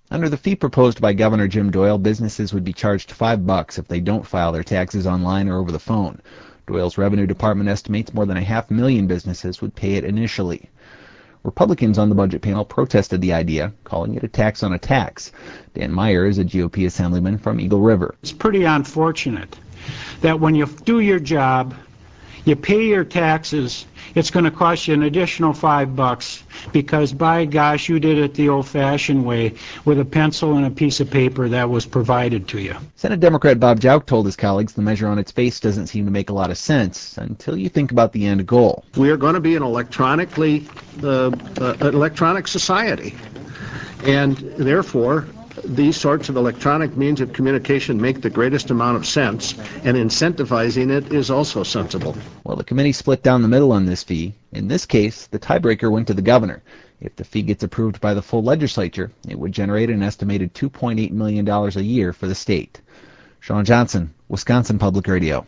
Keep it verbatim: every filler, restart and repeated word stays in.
Under the fee proposed by Governor Jim Doyle, businesses would be charged five bucks if they don't file their taxes online or over the phone. Doyle's Revenue Department estimates more than a half million businesses would pay it initially. Republicans on the budget panel protested the idea, calling it a tax on a tax. Dan Meyer is a G O P assemblyman from Eagle River. It's pretty unfortunate that when you do your job, you pay your taxes, it's going to cost you an additional five bucks because, by gosh, you did it the old-fashioned way with a pencil and a piece of paper that was provided to you. Senate Democrat Bob Jauch told his colleagues the measure on its face doesn't seem to make a lot of sense until you think about the end goal. We are going to be an electronically uh, uh, electronic society, and therefore these sorts of electronic means of communication make the greatest amount of sense, and incentivizing it is also sensible. Well, the committee split down the middle on this fee. In this case, the tiebreaker went to the governor. If the fee gets approved by the full legislature, it would generate an estimated two point eight million dollars a year for the state. Sean Johnson, Wisconsin Public Radio.